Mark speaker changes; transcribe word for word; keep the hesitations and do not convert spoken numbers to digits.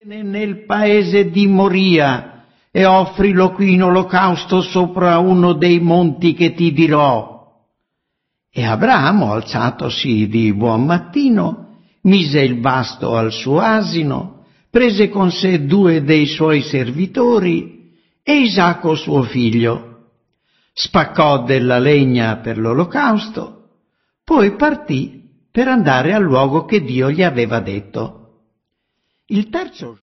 Speaker 1: nel paese di Moria e offrilo qui in olocausto sopra uno dei monti che ti dirò. E Abramo, alzatosi di buon mattino, mise il basto al suo asino, prese con sé due dei suoi servitori e Isacco suo figlio, spaccò della legna per l'olocausto, poi partì per andare al luogo che Dio gli aveva detto. Il terzo